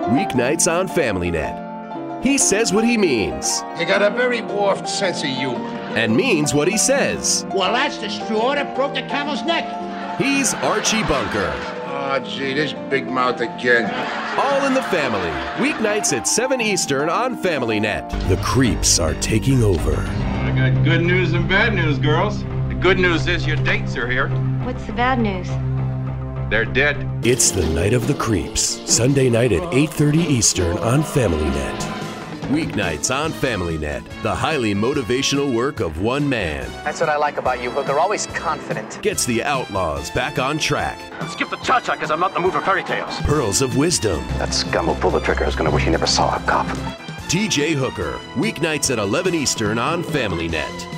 weeknights on FamilyNet. He says what he means You got a very warped sense of humor. and means what he says. Well, that's the straw that broke the camel's neck. He's Archie Bunker. Oh, gee, this big mouth again. All in the Family, weeknights at 7 Eastern on FamilyNet. The creeps are taking over. I got good news and bad news, girls. The good news is your dates are here. What's the bad news? They're dead. It's the Night of the Creeps, Sunday night at 8:30 Eastern on FamilyNet. Weeknights on FamilyNet, the highly motivational work of one man That's what I like about you, Hooker. Always confident. gets the outlaws back on track. Skip the cha-cha because I'm not in the mood for fairy tales. Pearls of wisdom. That scum who pulled the trigger is going to wish he never saw a cop. TJ Hooker, weeknights at 11 Eastern on FamilyNet.